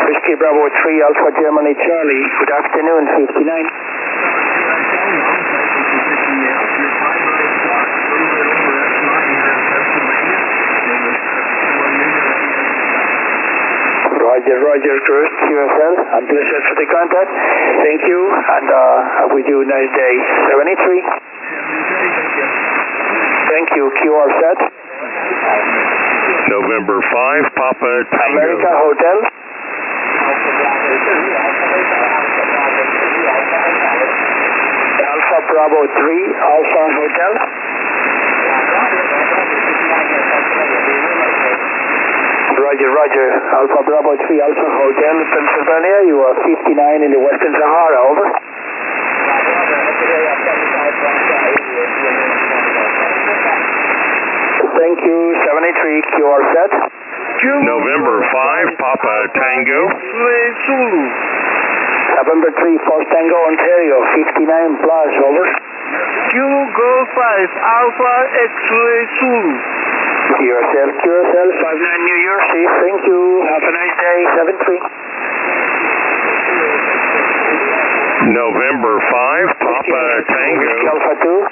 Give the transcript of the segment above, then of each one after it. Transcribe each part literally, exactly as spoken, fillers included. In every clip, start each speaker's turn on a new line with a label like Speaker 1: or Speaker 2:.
Speaker 1: Whiskey Bravo three, Alpha Germany Charlie. Good afternoon, fifty-nine. Roger, Roger, Cruise, Q S L. I'm pleased for the contact. Thank you, and uh, I wish you a nice day. seventy-three. Thank you, Q R set.
Speaker 2: November five, Papa Tango.
Speaker 1: America Hotel. Alpha Bravo three, Alpha Hotel. Roger, Roger. Alpha Bravo three, Alpha Hotel, Pennsylvania. You are fifty-nine in the Western Sahara, over. Thank you, seventy-three, Q R set.
Speaker 2: November five, Papa Tango.
Speaker 3: Zulu.
Speaker 1: November three, Fox Tango, Ontario, fifty-nine plus, over.
Speaker 3: Kilo Golf five, Alpha X-Ray Zulu.
Speaker 1: Q S L, Q S L, five nine New Jersey, thank you, have a nice day, seven three.
Speaker 2: November five, Papa Tango.
Speaker 1: Whiskey Alpha two.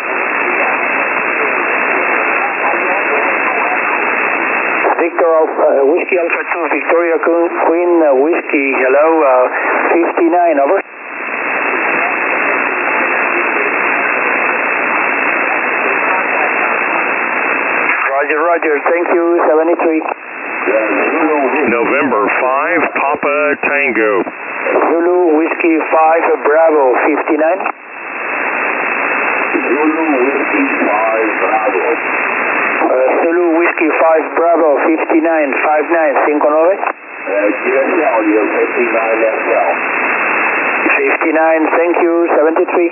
Speaker 1: Victor Alpha, uh, Whiskey Alpha two, Victoria Queen, uh, Whiskey, hello, uh, fifty-nine, over. Roger, Roger, thank you, seventy-three.
Speaker 2: November five, Papa Tango.
Speaker 1: Zulu, Whiskey five, Bravo, fifty-nine.
Speaker 4: Zulu Whiskey five, Bravo.
Speaker 1: Uh, Zulu, Whiskey five, Bravo, fifty-nine, five nine, cinco nine.
Speaker 4: Uh, Q S L, you're fifty-nine as well.
Speaker 1: fifty-nine, thank you, seventy-three.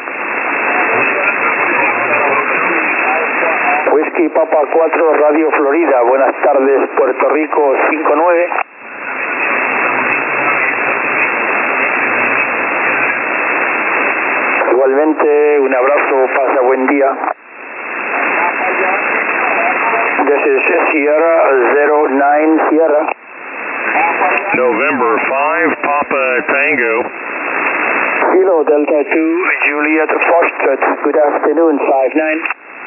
Speaker 1: Whiskey Papa cuatro, Radio Florida, buenas tardes, Puerto Rico, cinco nueve. Igualmente, un abrazo, pasa buen día. This is Sierra zero nine Sierra.
Speaker 2: November five, Papa Tango.
Speaker 1: Kilo Delta two, Juliet Foxtrot, good afternoon, five nine.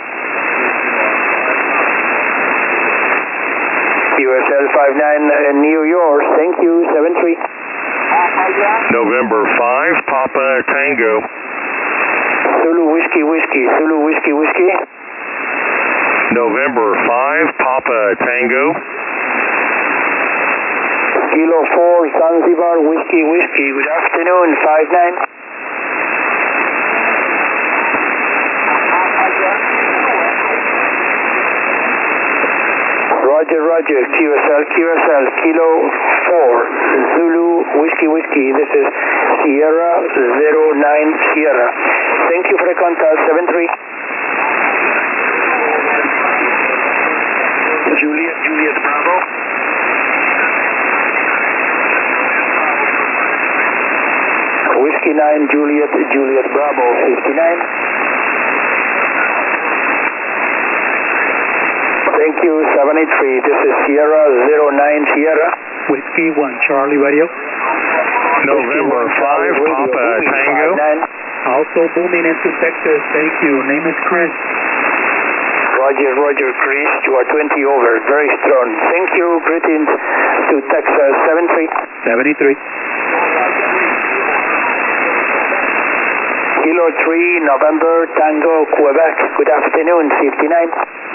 Speaker 1: U S L five nine, uh, New York, thank you, seven three.
Speaker 2: November five, Papa Tango.
Speaker 1: Zulu Whiskey Whiskey, Zulu Whiskey Whiskey.
Speaker 2: November five, Papa Tango.
Speaker 1: Kilo four, Zanzibar Whiskey Whiskey, good afternoon, five nine. Roger, Roger, Q S L, Q S L, Kilo four, Zulu Whiskey Whiskey, this is Sierra zero nine Sierra. Thank you for the contact, seven three. Juliet, Juliet Bravo. Whiskey nine, Juliet, Juliet Bravo, fifty-nine. Thank you, seventy-three. This is Sierra zero nine Sierra.
Speaker 5: Whiskey one, Charlie Radio.
Speaker 2: November five, Papa Tango.
Speaker 5: Also booming into Texas, thank you. Name is Chris.
Speaker 1: Roger, Roger, Chris, you are twenty over, very strong. Thank you, greetings to Texas, seven three.
Speaker 5: seventy-three.
Speaker 1: Kilo three, November, Tango, Quebec, good afternoon, fifty-nine.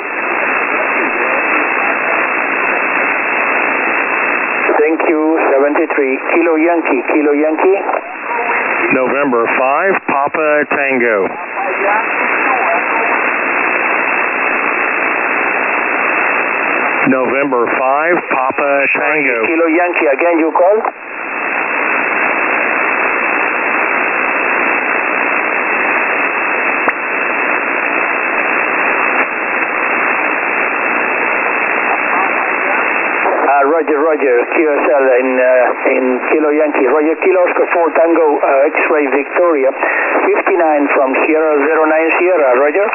Speaker 1: Thank you, seventy-three. Kilo Yankee, Kilo Yankee.
Speaker 2: November five, Papa Tango. November five, Papa Tango.
Speaker 1: Kilo Yankee, again you call? Roger, Roger, Q S L in, uh, in Kilo Yankee. Roger, Kilo Oscar four Tango uh, X-Ray Victoria. fifty-nine from Sierra zero nine Sierra, Roger.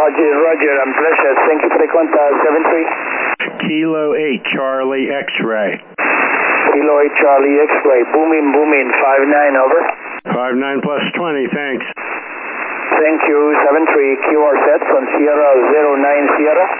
Speaker 1: Roger, Roger, I'm pleasure. Thank you for the contact, seven three.
Speaker 6: Kilo eight, Charlie X-ray.
Speaker 1: Kilo eight, Charlie X-ray. Booming, booming, five nine, over.
Speaker 6: five nine plus twenty, thanks.
Speaker 1: Thank you, seven three. Q R set from Sierra zero nine Sierra.